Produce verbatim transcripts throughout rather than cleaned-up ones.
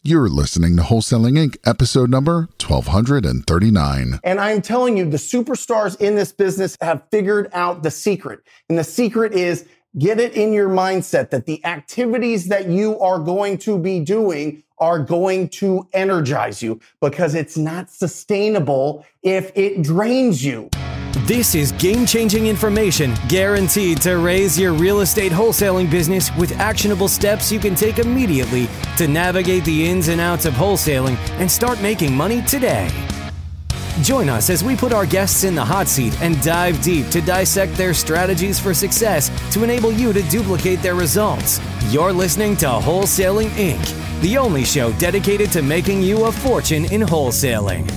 You're listening to Wholesaling Incorporated, episode number twelve thirty-nine. And I'm telling you, the superstars in this business have figured out the secret. And the secret is get it in your mindset that the activities that you are going to be doing are going to energize you, because it's not sustainable if it drains you. This is game-changing information guaranteed to raise your real estate wholesaling business with actionable steps you can take immediately to navigate the ins and outs of wholesaling and start making money today. Join us as we put our guests in the hot seat and dive deep to dissect their strategies for success to enable you to duplicate their results. You're listening to Wholesaling Incorporated, the only show dedicated to making you a fortune in wholesaling.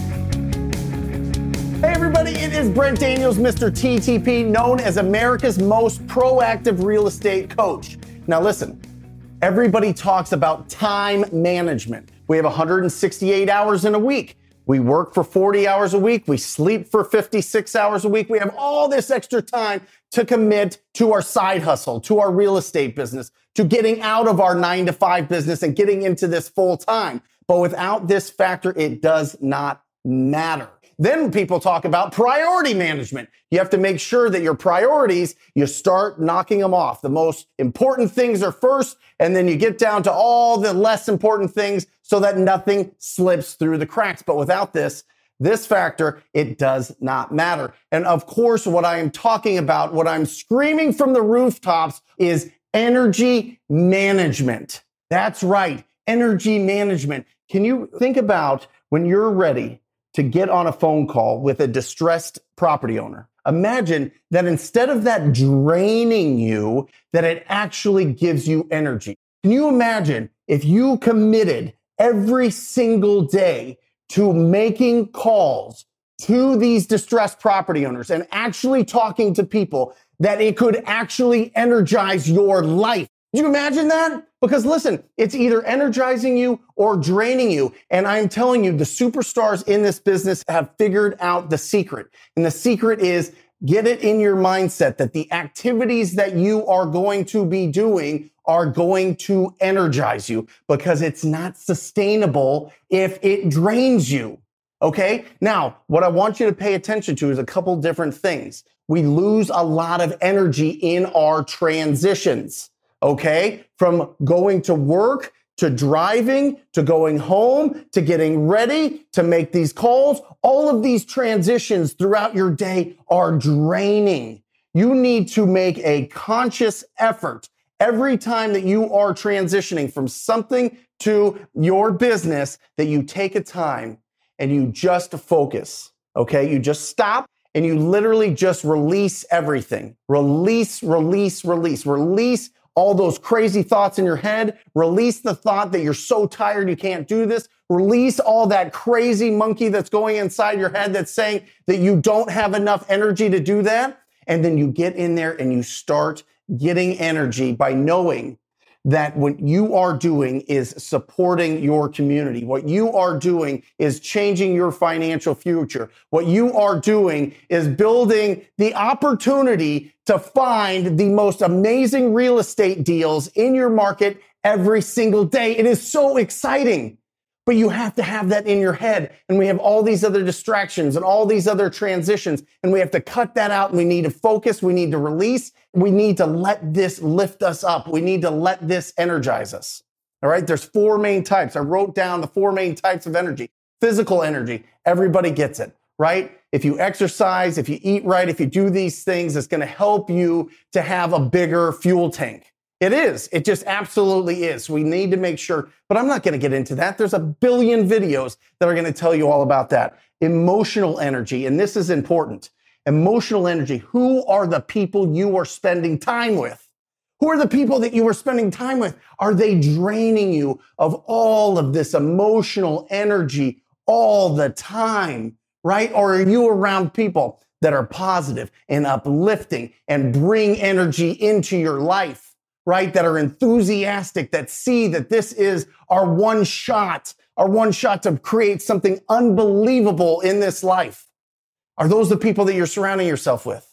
Hey everybody, it is Brent Daniels, Mister T T P, known as America's most proactive real estate coach. Now listen, everybody talks about time management. We have one hundred sixty-eight hours in a week. We work for forty hours a week. We sleep for fifty-six hours a week. We have all this extra time to commit to our side hustle, to our real estate business, to getting out of our nine to five business and getting into this full time. But without this factor, it does not matter. Then people talk about priority management. You have to make sure that your priorities, you start knocking them off. The most important things are first, and then you get down to all the less important things so that nothing slips through the cracks. But without this, this factor, it does not matter. And of course, what I am talking about, what I'm screaming from the rooftops is energy management. That's right, energy management. Can you think about when you're ready to get on a phone call with a distressed property owner? Imagine that instead of that draining you, that it actually gives you energy. Can you imagine if you committed every single day to making calls to these distressed property owners and actually talking to people, that it could actually energize your life? Can you imagine that? Because listen, it's either energizing you or draining you. And I'm telling you, the superstars in this business have figured out the secret. And the secret is get it in your mindset that the activities that you are going to be doing are going to energize you, because it's not sustainable if it drains you. Okay? Now, what I want you to pay attention to is a couple different things. We lose a lot of energy in our transitions. Okay? From going to work, to driving, to going home, to getting ready, to make these calls. All of these transitions throughout your day are draining. You need to make a conscious effort every time that you are transitioning from something to your business, that you take a time and you just focus. Okay? You just stop and you literally just release everything. Release, release, release, release all those crazy thoughts in your head. Release the thought that you're so tired you can't do this. Release all that crazy monkey that's going inside your head that's saying that you don't have enough energy to do that. And then you get in there and you start getting energy by knowing that what you are doing is supporting your community. What you are doing is changing your financial future. What you are doing is building the opportunity to find the most amazing real estate deals in your market every single day. It is so exciting. But you have to have that in your head. And we have all these other distractions and all these other transitions. And we have to cut that out. And we need to focus. We need to release. We need to let this lift us up. We need to let this energize us. All right. There's four main types. I wrote down the four main types of energy. Physical energy. Everybody gets it, right? If you exercise, if you eat right, if you do these things, it's going to help you to have a bigger fuel tank. It is. It just absolutely is. We need to make sure, but I'm not going to get into that. There's a billion videos that are going to tell you all about that. Emotional energy, and this is important. Emotional energy. Who are the people you are spending time with? Who are the people that you are spending time with? Are they draining you of all of this emotional energy all the time, right? Or are you around people that are positive and uplifting and bring energy into your life? Right? That are enthusiastic, that see that this is our one shot, our one shot to create something unbelievable in this life. Are those the people that you're surrounding yourself with?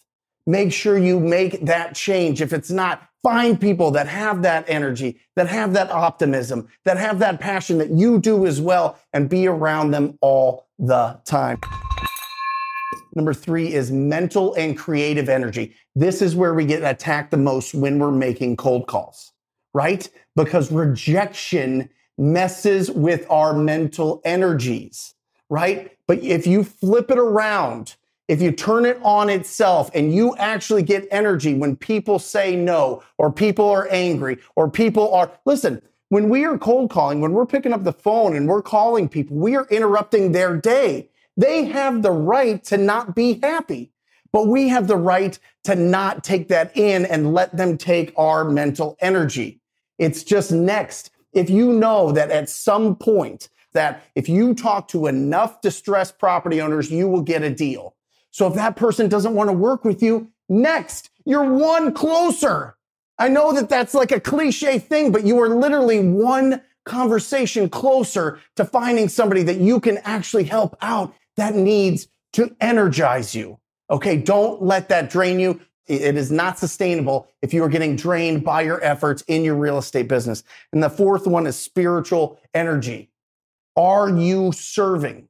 make sure you make that change. If it's not, find people that have that energy, that have that optimism, that have that passion that you do as well, and be around them all the time. Number three is mental and creative energy. This is where we get attacked the most when we're making cold calls, right? Because rejection messes with our mental energies, right? But if you flip it around, if you turn it on itself and you actually get energy when people say no, or people are angry, or people are, listen, when we are cold calling, when we're picking up the phone and we're calling people, we are interrupting their day. They have the right to not be happy, but we have the right to not take that in and let them take our mental energy. It's just next. If you know that at some point that if you talk to enough distressed property owners, you will get a deal. So if that person doesn't want to work with you, next, you're one closer. I know that that's like a cliche thing, but you are literally one conversation closer to finding somebody that you can actually help out that needs to energize you. Okay, don't let that drain you. It is not sustainable if you are getting drained by your efforts in your real estate business. And the fourth one is spiritual energy. Are you serving?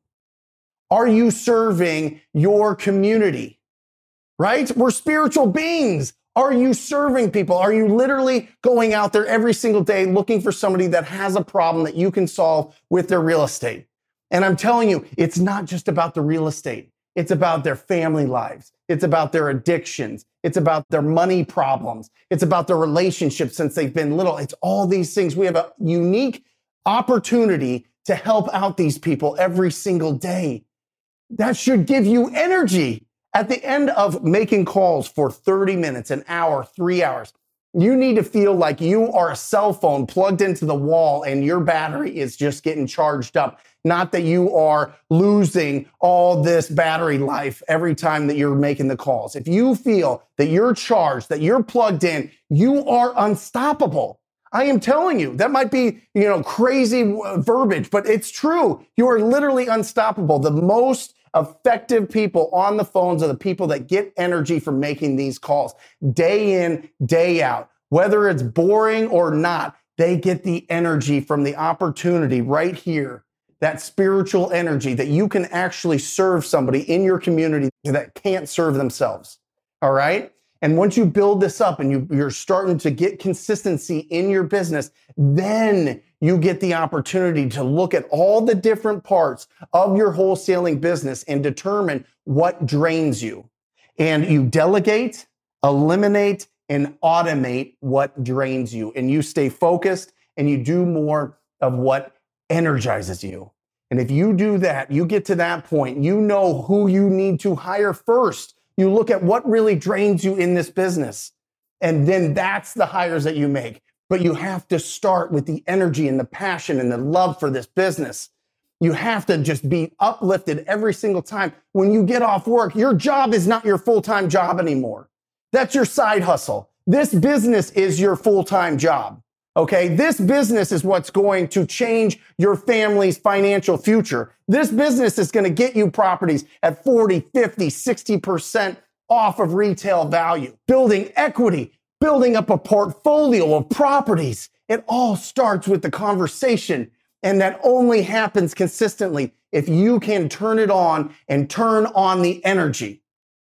Are you serving your community? Right? We're spiritual beings. Are you serving people? Are you literally going out there every single day looking for somebody that has a problem that you can solve with their real estate? And I'm telling you, it's not just about the real estate. It's about their family lives. It's about their addictions. It's about their money problems. It's about their relationships since they've been little. It's all these things. We have a unique opportunity to help out these people every single day. That should give you energy. At the end of making calls for thirty minutes, an hour, three hours, you need to feel like you are a cell phone plugged into the wall and your battery is just getting charged up. Not that you are losing all this battery life every time that you're making the calls. If you feel that you're charged, that you're plugged in, you are unstoppable. I am telling you, that might be, you know, crazy verbiage, but it's true. You are literally unstoppable. The most effective people on the phones are the people that get energy from making these calls day in, day out. Whether it's boring or not, they get the energy from the opportunity right here, that spiritual energy that you can actually serve somebody in your community that can't serve themselves. All right? And once you build this up and you, you're starting to get consistency in your business, then you get the opportunity to look at all the different parts of your wholesaling business and determine what drains you. And you delegate, eliminate, and automate what drains you. And you stay focused and you do more of what energizes you. And if you do that, you get to that point, you know who you need to hire first. You look at what really drains you in this business. And then that's the hires that you make. But you have to start with the energy and the passion and the love for this business. You have to just be uplifted every single time. When you get off work, your job is not your full-time job anymore. That's your side hustle. This business is your full-time job. Okay, this business is what's going to change your family's financial future. This business is going to get you properties at forty, fifty, sixty percent off of retail value, building equity, building up a portfolio of properties. It all starts with the conversation, and that only happens consistently if you can turn it on and turn on the energy.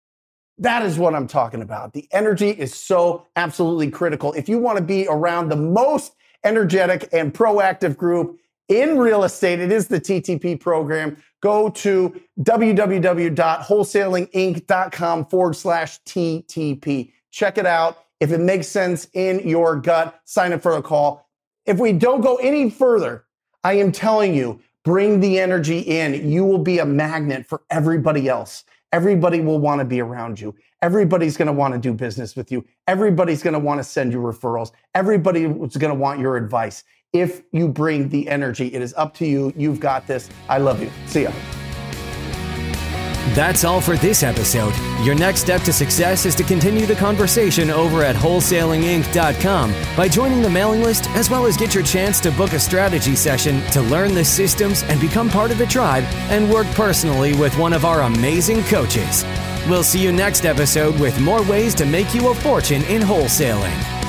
That is what I'm talking about. The energy is so absolutely critical. If you want to be around the most energetic and proactive group in real estate, it is the T T P program. Go to www.wholesalinginc.com forward slash TTP. Check it out. If it makes sense in your gut, sign up for a call. If we don't go any further, I am telling you, bring the energy in. You will be a magnet for everybody else. Everybody will want to be around you. Everybody's going to want to do business with you. Everybody's going to want to send you referrals. Everybody is going to want your advice. If you bring the energy, it is up to you. You've got this. I love you. See ya. That's all for this episode. Your next step to success is to continue the conversation over at wholesaling inc dot com by joining the mailing list, as well as get your chance to book a strategy session to learn the systems and become part of the tribe and work personally with one of our amazing coaches. We'll see you next episode with more ways to make you a fortune in wholesaling.